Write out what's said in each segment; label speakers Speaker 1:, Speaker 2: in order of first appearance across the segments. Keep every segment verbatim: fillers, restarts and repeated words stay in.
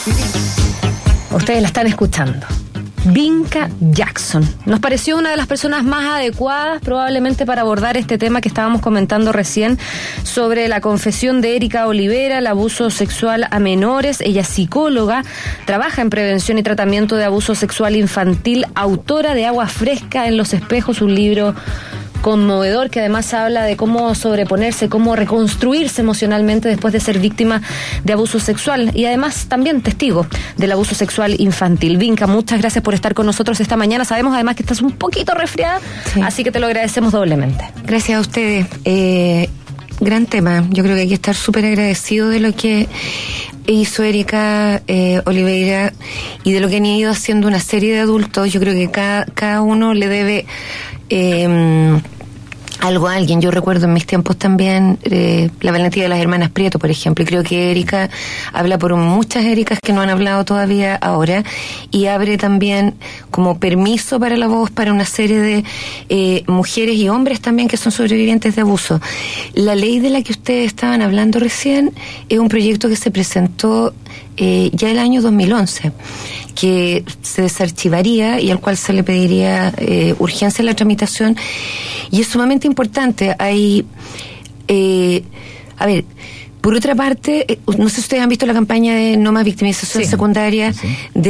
Speaker 1: Ustedes la están escuchando. Vinca Jackson. Nos pareció una de las personas más adecuadas probablemente para abordar este tema que estábamos comentando recién sobre la confesión de Erika Olivera, el abuso sexual a menores. Ella es psicóloga, trabaja en prevención y tratamiento de abuso sexual infantil, autora de Agua Fresca en los Espejos, un libro conmovedor que además habla de cómo sobreponerse, cómo reconstruirse emocionalmente después de ser víctima de abuso sexual y además también testigo del abuso sexual infantil. Vinca, muchas gracias por estar con nosotros esta mañana. Sabemos además que estás un poquito resfriada, sí, así que te lo agradecemos doblemente.
Speaker 2: Gracias a ustedes. Eh, gran tema. Yo creo que hay que estar súper agradecido de lo que hizo Erika eh, Oliveira y de lo que han ido haciendo una serie de adultos. Yo creo que cada, cada uno le debe Eh, algo a alguien. Yo recuerdo en mis tiempos también eh, la valentía de las hermanas Prieto, por ejemplo, y creo que Erika habla por muchas Ericas que no han hablado todavía ahora, y abre también como permiso para la voz para una serie de eh, mujeres y hombres también que son sobrevivientes de abuso. La ley de la que ustedes estaban hablando recién es un proyecto que se presentó eh, ya el año dos mil once, que se desarchivaría y al cual se le pediría eh, urgencia en la tramitación, y es sumamente importante. Hay, eh, a ver, por otra parte, eh, no sé si ustedes han visto la campaña de no más victimización sí. secundaria, sí.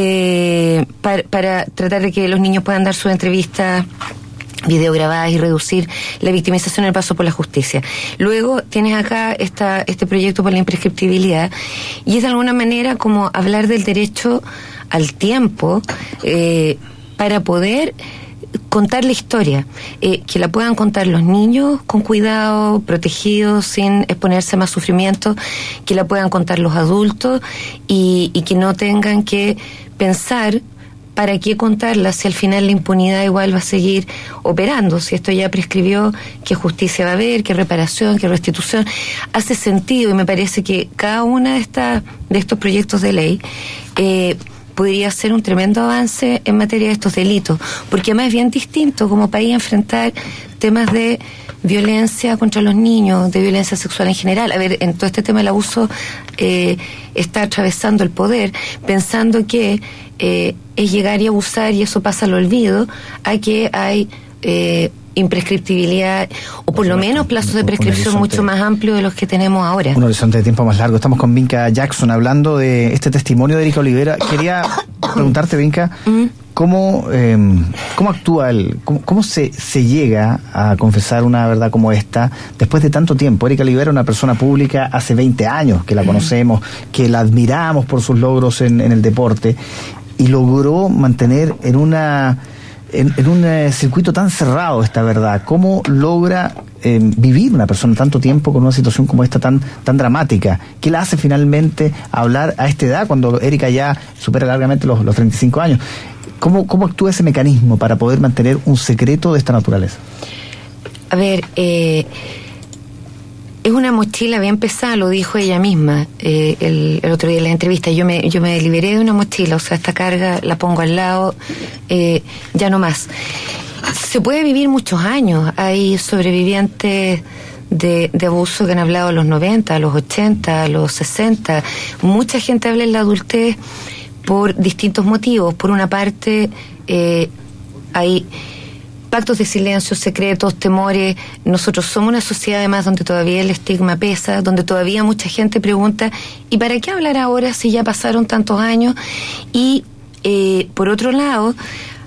Speaker 2: de para, para tratar de que los niños puedan dar sus entrevistas videograbadas y reducir la victimización al paso por la justicia. Luego tienes acá esta, este proyecto por la imprescriptibilidad, y es de alguna manera como hablar del derecho al tiempo eh, para poder contar la historia, eh, que la puedan contar los niños con cuidado, protegidos, sin exponerse a más sufrimiento, que la puedan contar los adultos y, y que no tengan que pensar ¿para qué contarla si al final la impunidad igual va a seguir operando? Si esto ya prescribió, ¿qué justicia va a haber? ¿Qué reparación? ¿Qué restitución? Hace sentido, y me parece que cada una de estas de estos proyectos de ley eh, podría ser un tremendo avance en materia de estos delitos, porque además es bien distinto como país enfrentar temas de violencia contra los niños, de violencia sexual en general. A ver, en todo este tema del abuso eh, está atravesando el poder, pensando que eh, es llegar y abusar y eso pasa al olvido, a que hay eh, imprescriptibilidad, o por lo menos plazos de prescripción mucho más amplios de los que tenemos ahora. Un
Speaker 3: horizonte de tiempo más largo. Estamos con Vinca Jackson hablando de este testimonio de Erika Olivera. Quería preguntarte, Vinca, ¿Mm? ¿cómo, eh, cómo actúa el, cómo, cómo se, se llega a confesar una verdad como esta después de tanto tiempo? Erika Olivera, una persona pública hace veinte años que la conocemos, que la admiramos por sus logros en, en el deporte, y logró mantener en una En, en un eh, circuito tan cerrado esta verdad. ¿Cómo logra eh, vivir una persona tanto tiempo con una situación como esta tan tan dramática? ¿Qué la hace finalmente hablar a esta edad, cuando Erika ya supera largamente los, los treinta y cinco años? ¿Cómo, ¿Cómo actúa ese mecanismo para poder mantener un secreto de esta naturaleza?
Speaker 2: A ver, eh, es una mochila bien pesada, lo dijo ella misma eh, el, el otro día en la entrevista. Yo me, yo me liberé de una mochila, o sea, esta carga la pongo al lado, eh, ya no más. Se puede vivir muchos años. Hay sobrevivientes de, de abuso que han hablado a los noventa, a los ochenta, a los sesenta. Mucha gente habla en la adultez por distintos motivos. Por una parte, eh, hay pactos de silencio, secretos, temores. Nosotros somos una sociedad además donde todavía el estigma pesa, donde todavía mucha gente pregunta, ¿y para qué hablar ahora si ya pasaron tantos años? Y eh, por otro lado,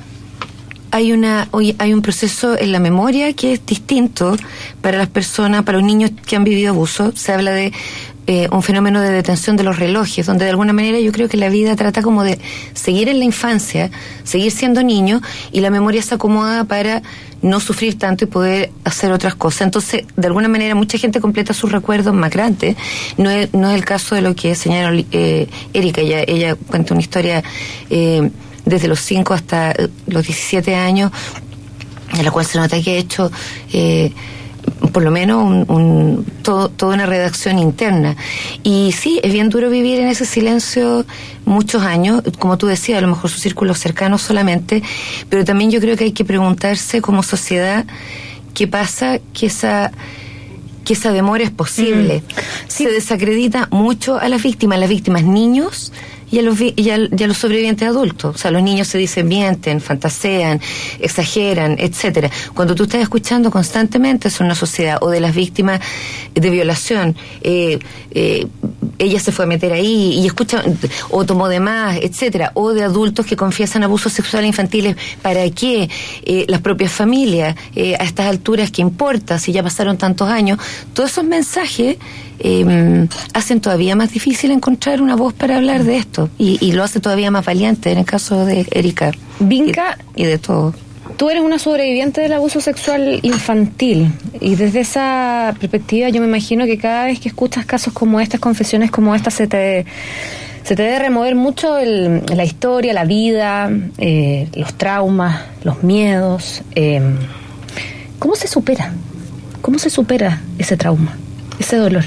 Speaker 2: hay una hay un proceso en la memoria que es distinto para las personas, para los niños que han vivido abuso. Se habla de Eh, un fenómeno de detención de los relojes, donde de alguna manera yo creo que la vida trata como de seguir en la infancia, seguir siendo niño, y la memoria se acomoda para no sufrir tanto y poder hacer otras cosas. Entonces, de alguna manera, mucha gente completa sus recuerdos más grandes. No es, no es el caso de lo que señala eh, Erika. Ella, ella cuenta una historia eh, desde los cinco hasta los diecisiete años, en la cual se nota que ha hecho Eh, por lo menos un, un, todo, toda una redacción interna. Y sí, es bien duro vivir en ese silencio muchos años, como tú decías, a lo mejor sus círculos cercanos solamente, pero también yo creo que hay que preguntarse como sociedad qué pasa, que esa que esa demora es posible. Mm. Sí. Se desacredita mucho a las víctimas, las víctimas niños y a los y a, y a los sobrevivientes adultos. O sea, los niños se dicen, mienten, fantasean, exageran, etcétera. Cuando tú estás escuchando constantemente sobre una sociedad o de las víctimas de violación, eh, eh, ella se fue a meter ahí y escucha, o tomó de más, etcétera, o de adultos que confiesan abusos sexuales infantiles, ¿para qué? Eh, las propias familias, eh, a estas alturas, ¿qué importa? Si ya pasaron tantos años, todos esos mensajes eh, hacen todavía más difícil encontrar una voz para hablar de esto, y, y lo hace todavía más valiente en el caso de Erika
Speaker 1: Vinca
Speaker 2: y, y de todo.
Speaker 1: Tú eres una sobreviviente del abuso sexual infantil, y desde esa perspectiva yo me imagino que cada vez que escuchas casos como estas, confesiones como estas, se te se te debe remover mucho el, la historia, la vida, eh, los traumas, los miedos. Eh, ¿Cómo se supera? ¿Cómo se supera ese trauma, ese dolor?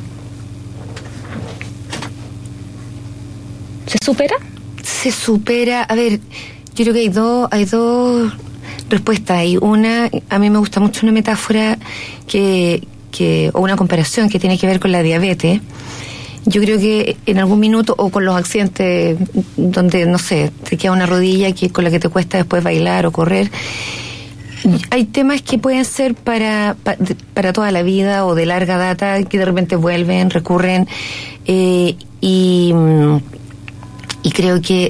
Speaker 1: ¿Se supera?
Speaker 2: Se supera, a ver, yo creo que hay dos, hay dos respuestas. Hay una, a mí me gusta mucho una metáfora que, que, o una comparación que tiene que ver con la diabetes. Yo creo que en algún minuto, o con los accidentes donde, no sé, te queda una rodilla que con la que te cuesta después bailar o correr, hay temas que pueden ser para, para, para toda la vida o de larga data, que de repente vuelven, recurren, eh, y, y creo que,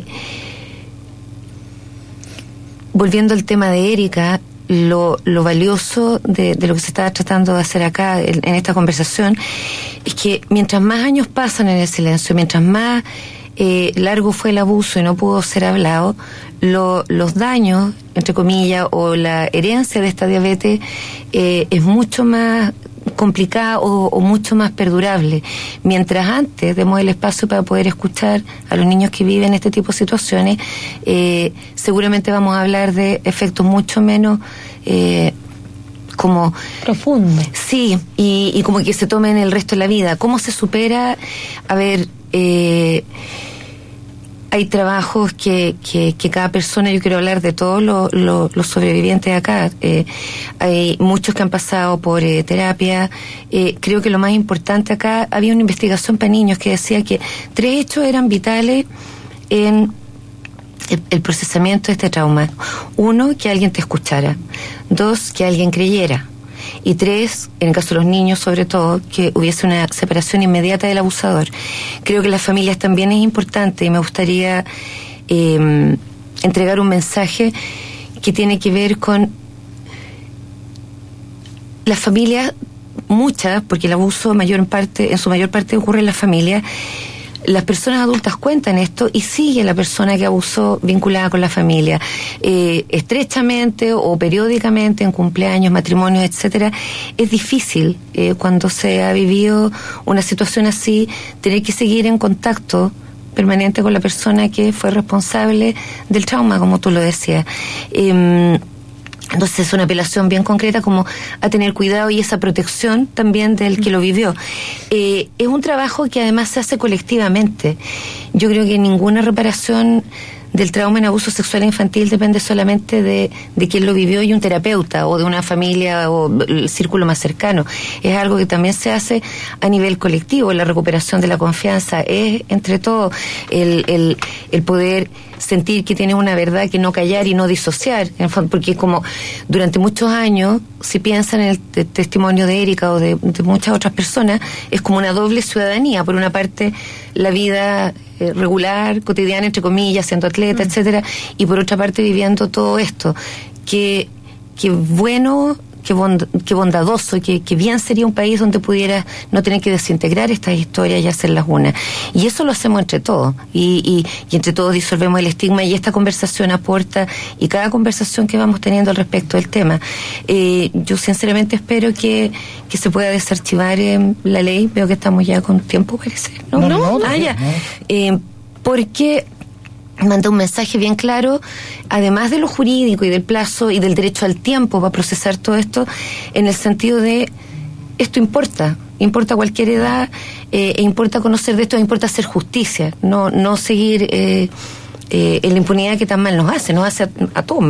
Speaker 2: volviendo al tema de Erika, Lo, lo valioso de, de lo que se está tratando de hacer acá en, en esta conversación es que mientras más años pasan en el silencio, mientras más eh, largo fue el abuso y no pudo ser hablado, lo, los daños, entre comillas, o la herencia de esta diabetes eh, es mucho más complicada o, o mucho más perdurable. Mientras antes demos el espacio para poder escuchar a los niños que viven este tipo de situaciones, eh, seguramente vamos a hablar de efectos mucho menos eh, como
Speaker 1: profundos.
Speaker 2: Sí, y, y como que se tomen el resto de la vida. ¿Cómo se supera? A ver, eh, hay trabajos que, que, que cada persona, yo quiero hablar de todos los, los, los sobrevivientes acá, eh, hay muchos que han pasado por eh, terapia. Eh, creo que lo más importante acá, había una investigación para niños que decía que tres hechos eran vitales en el, el procesamiento de este trauma. Uno, que alguien te escuchara. Dos, que alguien creyera. Y tres, en el caso de los niños sobre todo, que hubiese una separación inmediata del abusador. Creo que las familias también es importante, y me gustaría eh, entregar un mensaje que tiene que ver con las familias, muchas, porque el abuso mayor en parte, en su mayor parte ocurre en las familias. Las personas adultas cuentan esto y sigue la persona que abusó vinculada con la familia, eh, estrechamente o periódicamente en cumpleaños, matrimonios, etcétera. Es difícil eh, cuando se ha vivido una situación así tener que seguir en contacto permanente con la persona que fue responsable del trauma, como tú lo decías. Eh, Entonces es una apelación bien concreta como a tener cuidado y esa protección también del que lo vivió. Eh, es un trabajo que además se hace colectivamente. Yo creo que ninguna reparación del trauma en abuso sexual infantil depende solamente de, de quien lo vivió y un terapeuta o de una familia o el círculo más cercano. Es algo que también se hace a nivel colectivo. La recuperación de la confianza es entre todos el, el, el poder sentir que tienes una verdad, que no callar y no disociar, porque como durante muchos años, si piensan en el te- testimonio de Erika o de, de muchas otras personas, es como una doble ciudadanía. Por una parte, la vida eh, regular, cotidiana, entre comillas, siendo atleta, mm. etcétera, y por otra parte viviendo todo esto. Que, que bueno, que, bond, que bondadoso, que, que bien sería un país donde pudiera no tener que desintegrar estas historias y hacerlas una. Y eso lo hacemos entre todos, y, y, y entre todos disolvemos el estigma, y esta conversación aporta, y cada conversación que vamos teniendo al respecto del tema. Eh, yo sinceramente espero que, que se pueda desarchivar eh, la ley. Veo que estamos ya con tiempo, parece. No, no, no, no ah, ya. No. Eh, porque manda un mensaje bien claro, además de lo jurídico y del plazo y del derecho al tiempo para procesar todo esto, en el sentido de esto importa, importa cualquier edad, eh, e importa conocer de esto, e importa hacer justicia, no, no seguir eh, eh, en la impunidad que tan mal nos hace, nos hace a, a todos mal.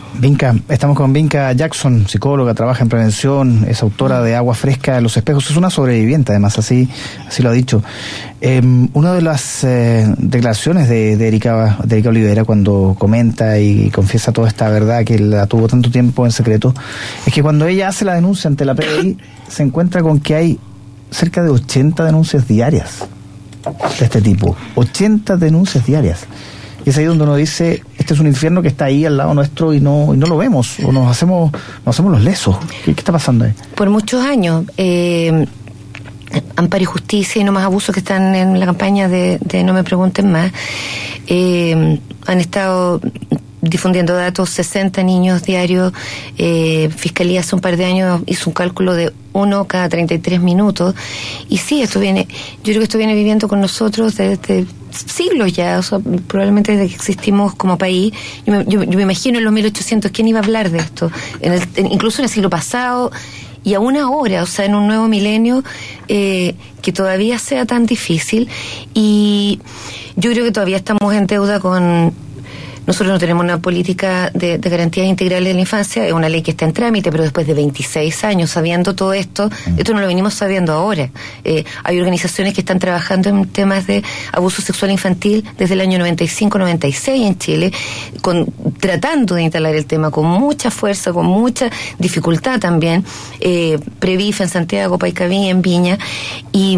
Speaker 3: Vinca, estamos con Vinca Jackson, psicóloga, trabaja en prevención, es autora de Agua Fresca de los Espejos, es una sobreviviente, además, así así lo ha dicho. Eh, una de las eh, declaraciones de, de, Erika, de Erika Olivera, cuando comenta y confiesa toda esta verdad que la tuvo tanto tiempo en secreto, es que cuando ella hace la denuncia ante la P D I, se encuentra con que hay cerca de ochenta denuncias diarias de este tipo, ochenta denuncias diarias. Y es ahí donde uno dice, este es un infierno que está ahí al lado nuestro y no y no lo vemos, o nos hacemos nos hacemos los lesos. ¿Qué, qué está pasando ahí?
Speaker 2: Por muchos años, eh, Amparo y Justicia y No Más Abusos, que están en la campaña de, de No Me Pregunten Más, eh, han estado difundiendo datos, sesenta niños diarios. eh, Fiscalía hace un par de años hizo un cálculo de uno cada treinta y tres minutos, y sí, esto viene, yo creo que esto viene viviendo con nosotros desde siglos ya, o sea, probablemente desde que existimos como país. Yo me, yo, yo me imagino en los mil ochocientos, ¿quién iba a hablar de esto? En el, en, incluso en el siglo pasado, y aún ahora, o sea, en un nuevo milenio, eh, que todavía sea tan difícil. Y yo creo que todavía estamos en deuda con... Nosotros no tenemos una política de, de garantías integrales de la infancia, es una ley que está en trámite, pero después de veintiséis años sabiendo todo esto, esto no lo venimos sabiendo ahora. Eh, hay organizaciones que están trabajando en temas de abuso sexual infantil desde el año noventa y cinco noventa y seis en Chile, con, tratando de instalar el tema con mucha fuerza, con mucha dificultad también. eh, Previf en Santiago, Paicaví en Viña, y,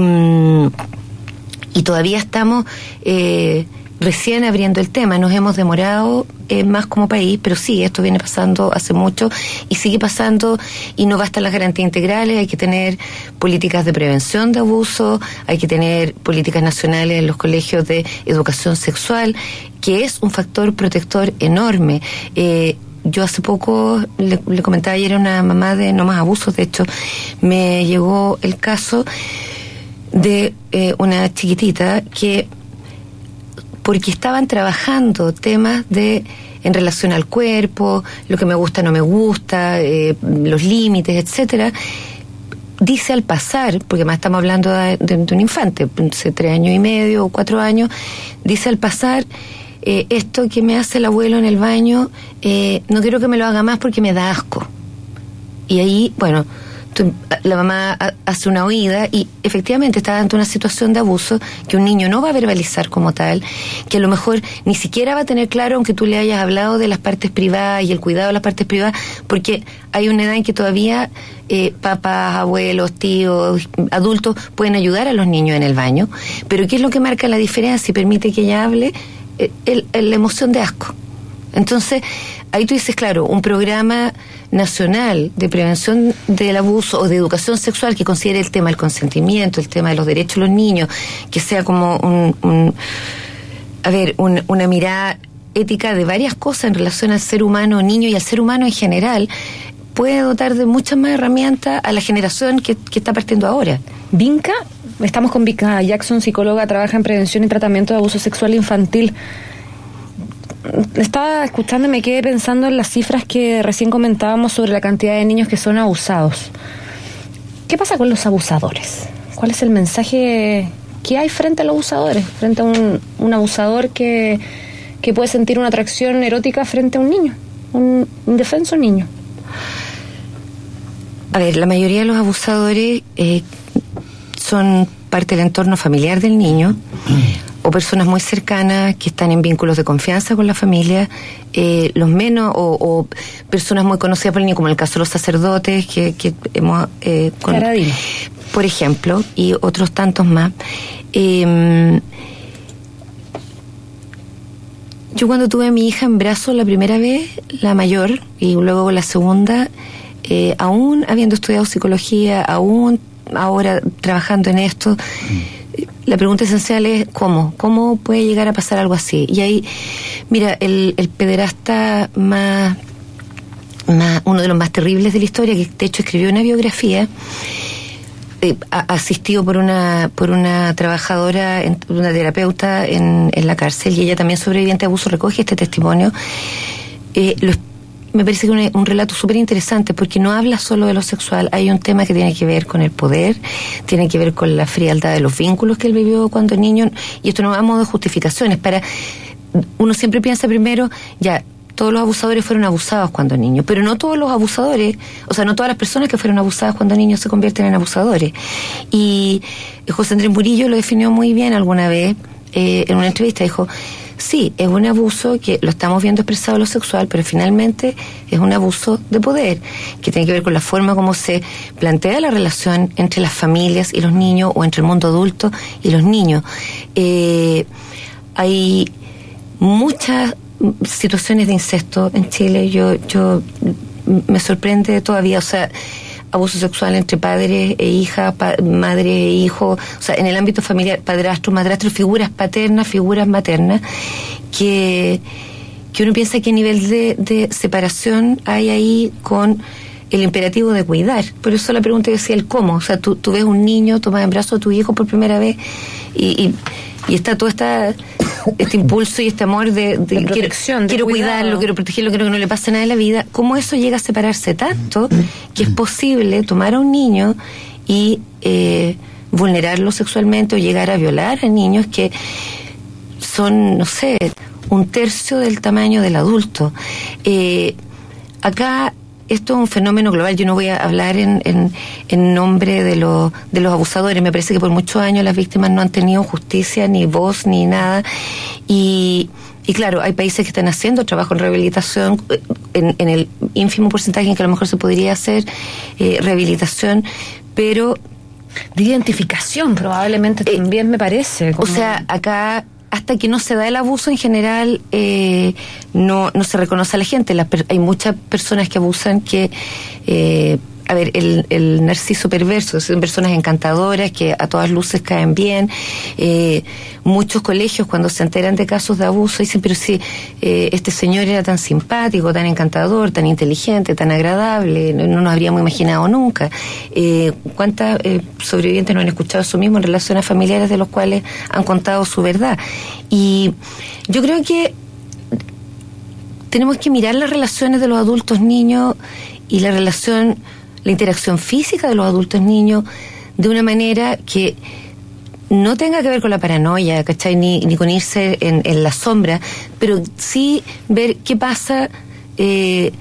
Speaker 2: y todavía estamos... Eh, recién abriendo el tema, nos hemos demorado eh, más como país, pero sí, esto viene pasando hace mucho y sigue pasando, y no bastan las garantías integrales, hay que tener políticas de prevención de abuso, hay que tener políticas nacionales en los colegios de educación sexual, que es un factor protector enorme. Eh, Yo hace poco, le, le comentaba ayer a una mamá de No Más Abusos, de hecho, me llegó el caso de eh, una chiquitita que, porque estaban trabajando temas de en relación al cuerpo, lo que me gusta, no me gusta, eh, los límites, etcétera, dice al pasar, porque más estamos hablando de, de, de un infante, hace tres años y medio o cuatro años, dice al pasar, eh, esto que me hace el abuelo en el baño, eh, no quiero que me lo haga más porque me da asco. Y ahí, bueno, la mamá hace una oída y efectivamente está ante una situación de abuso que un niño no va a verbalizar como tal, que a lo mejor ni siquiera va a tener claro, aunque tú le hayas hablado de las partes privadas y el cuidado de las partes privadas, porque hay una edad en que todavía eh, papás, abuelos, tíos, adultos pueden ayudar a los niños en el baño, pero ¿qué es lo que marca la diferencia y permite que ella hable? Eh, el, el, la emoción de asco. Entonces, ahí tú dices, claro, un programa nacional de prevención del abuso o de educación sexual que considere el tema del consentimiento, el tema de los derechos de los niños, que sea como un, un a ver, un, una mirada ética de varias cosas en relación al ser humano, niño y al ser humano en general, puede dotar de muchas más herramientas a la generación que, que está partiendo ahora.
Speaker 1: Vinca, estamos con Vinca Jackson, psicóloga, trabaja en prevención y tratamiento de abuso sexual infantil. Estaba escuchando y me quedé pensando en las cifras que recién comentábamos sobre la cantidad de niños que son abusados. ¿Qué pasa con los abusadores? ¿Cuál es el mensaje que hay frente a los abusadores? Frente a un, un abusador que, que puede sentir una atracción erótica frente a un niño, un indefenso niño.
Speaker 2: A ver, la mayoría de los abusadores eh, son parte del entorno familiar del niño, o personas muy cercanas que están en vínculos de confianza con la familia, eh, los menos, o, o personas muy conocidas por el niño, como en el caso de los sacerdotes, que, que hemos... Eh, con, por ejemplo, y otros tantos más. Eh, yo cuando tuve a mi hija en brazos la primera vez, la mayor, y luego la segunda, eh, aún habiendo estudiado psicología, aún ahora trabajando en esto... Mm. La pregunta esencial es ¿cómo? ¿Cómo puede llegar a pasar algo así? Y ahí, mira, el, el pederasta más, más, uno de los más terribles de la historia, que de hecho escribió una biografía, eh, asistido por una por una trabajadora, una terapeuta en, en la cárcel, y ella también sobreviviente de abuso, recoge este testimonio. Eh, lo Me parece que un, un relato súper interesante, porque no habla solo de lo sexual, hay un tema que tiene que ver con el poder, tiene que ver con la frialdad de los vínculos que él vivió cuando niño, y esto no va a modo de justificaciones, para uno siempre piensa primero, ya, todos los abusadores fueron abusados cuando niños, pero no todos los abusadores, o sea, no todas las personas que fueron abusadas cuando niños se convierten en abusadores. Y José Andrés Murillo lo definió muy bien alguna vez eh, en una entrevista. Dijo, sí, es un abuso que lo estamos viendo expresado en lo sexual, pero finalmente es un abuso de poder, que tiene que ver con la forma como se plantea la relación entre las familias y los niños, o entre el mundo adulto y los niños. Eh, hay muchas situaciones de incesto en Chile. Yo, yo me sorprende todavía, o sea, abuso sexual entre padres e hijas, pa- madre e hijo, o sea, en el ámbito familiar, padrastro, madrastro, figuras paternas, figuras maternas, que, que uno piensa qué nivel de, de separación hay ahí con el imperativo de cuidar. Por eso la pregunta decía el cómo, o sea, tú, tú ves un niño, tomas en brazos a tu hijo por primera vez y, y, y está todo esta, este impulso y este amor de, de,
Speaker 1: de protección,
Speaker 2: quiero,
Speaker 1: de
Speaker 2: quiero cuidarlo, quiero protegerlo, quiero que no le pase nada en la vida. ¿Cómo eso llega a separarse tanto que es posible tomar a un niño y eh, vulnerarlo sexualmente o llegar a violar a niños que son, no sé, un tercio del tamaño del adulto? Eh, acá esto es un fenómeno global. Yo no voy a hablar en, en, en nombre de los, de los abusadores. Me parece que por muchos años las víctimas no han tenido justicia, ni voz, ni nada. Y, y claro, hay países que están haciendo trabajo en rehabilitación, en, en el ínfimo porcentaje en que a lo mejor se podría hacer eh, rehabilitación, pero...
Speaker 1: De identificación, probablemente eh, también me parece.
Speaker 2: Como... O sea, acá... hasta que no se da el abuso en general, eh, no, no se reconoce a la gente. La per, hay muchas personas que abusan que, eh, a ver, el, el narciso perverso, son personas encantadoras que a todas luces caen bien. Eh, muchos colegios cuando se enteran de casos de abuso dicen, pero si eh, este señor era tan simpático, tan encantador, tan inteligente, tan agradable, no, no nos habríamos imaginado nunca. Eh, ¿Cuántas eh, sobrevivientes no han escuchado eso mismo en relación a familiares de los cuales han contado su verdad? Y yo creo que tenemos que mirar las relaciones de los adultos niños y la relación, la interacción física de los adultos niños de una manera que no tenga que ver con la paranoia, ¿cachai? Ni, ni con irse en, en la sombra, pero sí ver qué pasa eh,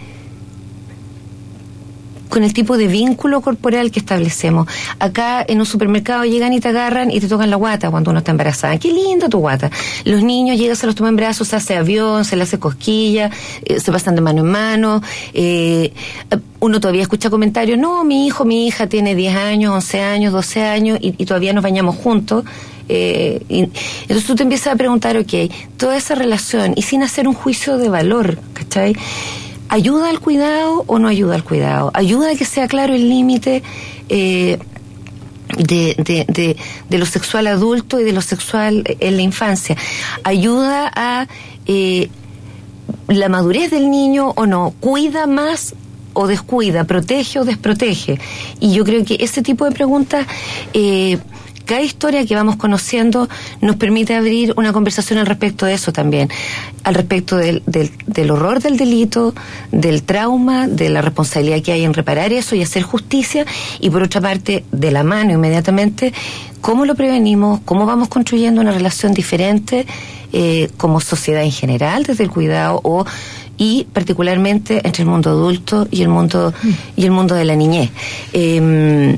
Speaker 2: con el tipo de vínculo corporal que establecemos. Acá en un supermercado llegan y te agarran y te tocan la guata cuando uno está embarazada. ¡Qué linda tu guata! Los niños llegan, se los toman en brazos, se hace avión, se le hace cosquilla, eh, se pasan de mano en mano. Eh, uno todavía escucha comentarios, no, mi hijo, mi hija tiene diez años, once años, doce años y, y todavía nos bañamos juntos. Eh, y, entonces tú te empiezas a preguntar, ok, toda esa relación y sin hacer un juicio de valor, ¿cachai? ¿Ayuda al cuidado o no ayuda al cuidado? ¿Ayuda a que sea claro el límite eh, de, de, de, de lo sexual adulto y de lo sexual en la infancia? ¿Ayuda a eh, la madurez del niño o no? ¿Cuida más o descuida? ¿Protege o desprotege? Y yo creo que ese tipo de preguntas... Eh, Cada historia que vamos conociendo nos permite abrir una conversación al respecto de eso también, al respecto del, del, del horror del delito, del trauma, de la responsabilidad que hay en reparar eso y hacer justicia, y por otra parte, de la mano inmediatamente, cómo lo prevenimos, cómo vamos construyendo una relación diferente eh, como sociedad en general, desde el cuidado o y particularmente entre el mundo adulto y el mundo mm. y el mundo de la niñez. Eh,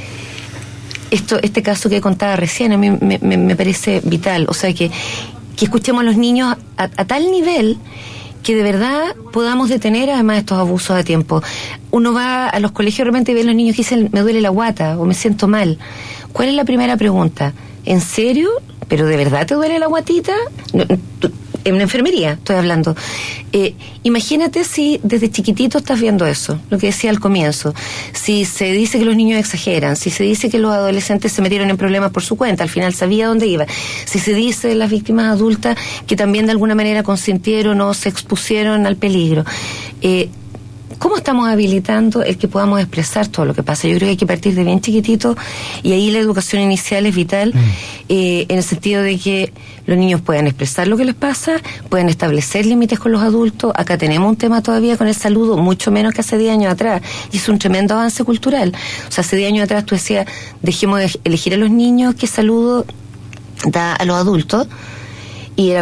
Speaker 2: Esto, este caso que contaba recién a mí me, me, me parece vital, o sea que, que escuchemos a los niños a, a tal nivel que de verdad podamos detener además estos abusos a tiempo. Uno va a los colegios de repente y ve a los niños que dicen, me duele la guata o me siento mal. ¿Cuál es la primera pregunta? ¿En serio? ¿Pero de verdad te duele la guatita? No, tú, en una enfermería estoy hablando. Eh, imagínate si desde chiquitito estás viendo eso, lo que decía al comienzo. Si se dice que los niños exageran, si se dice que los adolescentes se metieron en problemas por su cuenta, al final sabía dónde iba. Si se dice de las víctimas adultas que también de alguna manera consintieron o se expusieron al peligro. Eh, ¿Cómo estamos habilitando el que podamos expresar todo lo que pasa? Yo creo que hay que partir de bien chiquitito y ahí la educación inicial es vital, mm. eh, en el sentido de que los niños puedan expresar lo que les pasa, pueden establecer límites con los adultos. Acá tenemos un tema todavía con el saludo, mucho menos que hace diez años atrás, y es un tremendo avance cultural. O sea, hace diez años atrás tú decías, dejemos de elegir a los niños qué saludo da a los adultos, y era como,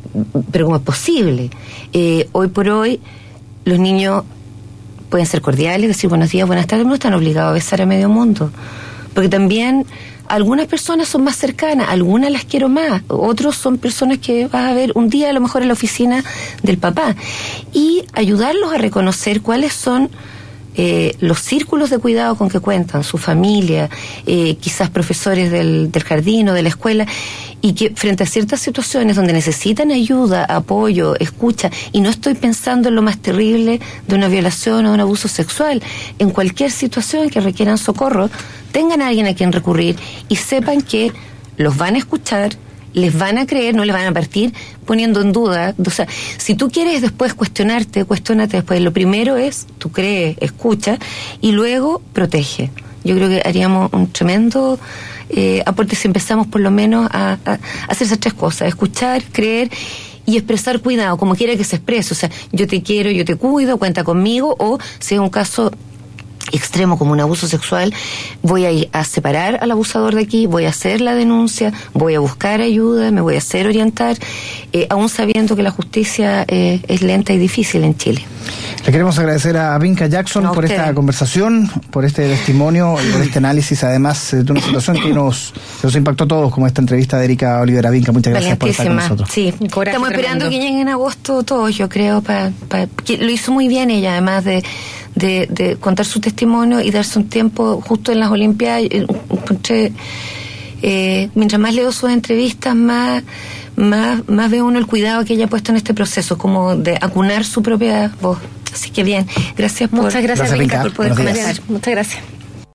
Speaker 2: pero ¿cómo es posible? Eh, hoy por hoy los niños pueden ser cordiales, decir buenos días, buenas tardes, no están obligados a besar a medio mundo, porque también algunas personas son más cercanas, algunas las quiero más, otros son personas que vas a ver un día a lo mejor en la oficina del papá, y ayudarlos a reconocer cuáles son eh, los círculos de cuidado con que cuentan, su familia, eh, quizás profesores del, del jardín o de la escuela, y que frente a ciertas situaciones donde necesitan ayuda, apoyo, escucha, y no estoy pensando en lo más terrible de una violación o un abuso sexual, en cualquier situación que requieran socorro, tengan a alguien a quien recurrir y sepan que los van a escuchar, les van a creer, no les van a partir poniendo en duda. O sea, si tú quieres después cuestionarte, cuestionate después. Lo primero es, tú crees, escucha, y luego protege. Yo creo que haríamos un tremendo eh, aporte si empezamos por lo menos a, a, a hacer esas tres cosas: escuchar, creer y expresar cuidado, como quiera que se exprese. O sea, yo te quiero, yo te cuido, cuenta conmigo, o si es un caso extremo como un abuso sexual, voy a ir a separar al abusador de aquí, voy a hacer la denuncia, voy a buscar ayuda, me voy a hacer orientar, eh, aún sabiendo que la justicia eh, es lenta y difícil en Chile.
Speaker 3: Le queremos agradecer a Binka Jackson no, por usted. esta conversación, por este testimonio y por este análisis, además de una situación que nos, que nos impactó a todos, como esta entrevista de Erika Olivera. Binka, muchas gracias por estar con nosotros.
Speaker 2: Sí, Coraje estamos esperando tremendo. que lleguen en agosto todos, yo creo, para pa, lo hizo muy bien ella, además de De, de contar su testimonio y darse un tiempo justo en las Olimpiadas. Encontré, eh, mientras más leo sus entrevistas, más, más, más veo uno el cuidado que ella ha puesto en este proceso, como de acunar su propia voz. Así que bien, gracias por...
Speaker 1: Muchas gracias,
Speaker 3: gracias
Speaker 1: Binka,
Speaker 3: Binka,
Speaker 1: por poder comentar. Muchas gracias.